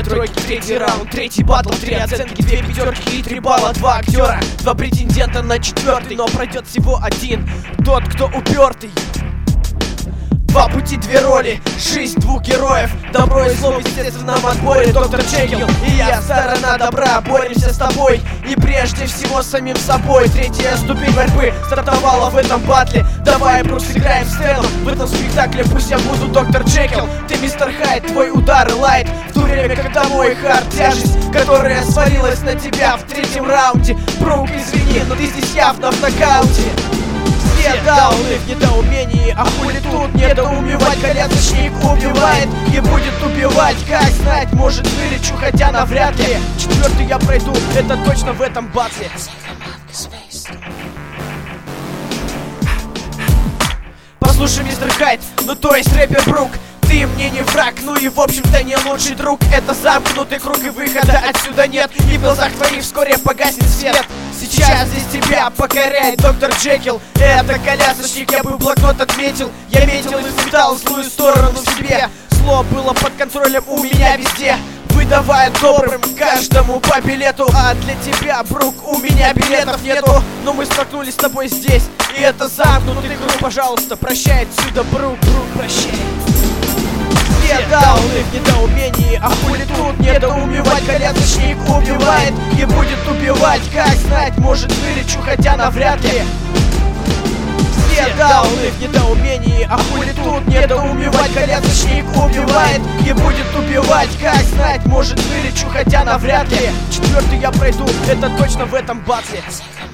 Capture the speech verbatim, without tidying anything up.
тройки, третий раунд, третий батл, три оценки, две пятерки и три балла, два актера, два претендента на четвертый, но пройдет всего один, тот, кто упертый. Два пути, две роли, жизнь двух героев, добро и зло в естественном отборе. Доктор Джекил и я, сторона добра, боремся с тобой и прежде всего самим собой. Третья ступень борьбы стартовала в этом батле. Давай, Брук, сыграем сцену в этом спектакле. Пусть я буду доктор Джекил, ты мистер Хайд, твой удар лайт, в то время как домой хард, тяжесть, которая свалилась на тебя в третьем раунде. Брук, извини, но ты здесь явно в нокауте. Все дауны в недоумении, а хули тут недоумевать? Колясочник убивает и будет убивать, как знать, может вылечу, хотя навряд ли. Четвертый я пройду, это точно в этом батле. Послушай, мистер Хайд, ну то есть рэпер Брук, ты мне не враг, ну и в общем-то не лучший друг. Это замкнутый круг и выхода отсюда нет, и в глазах твоих вскоре погаснет свет. Сейчас здесь тебя покоряет доктор Джекил. Это колясочник, я бы блокнот отметил. Я метил и впитал злую сторону в себе. Зло было под контролем у меня везде, выдавая добрым каждому по билету. А для тебя, Брук, у меня билетов нету. Но мы столкнулись с тобой здесь, и это замкнутый круг. Пожалуйста, прощай отсюда, Брук, Брук, прощай. Все дауны в недоумении, а хули тут недоумевать? Колясочник убивает и будет убивать, как знать, может вылечу, хотя навряд ли. Все дауны в недоумении, а хули тут недоумевать? Колясочник убивает и будет убивать, как знать, может вылечу, хотя навряд ли. Четвертый я пройду, это точно в этом батле.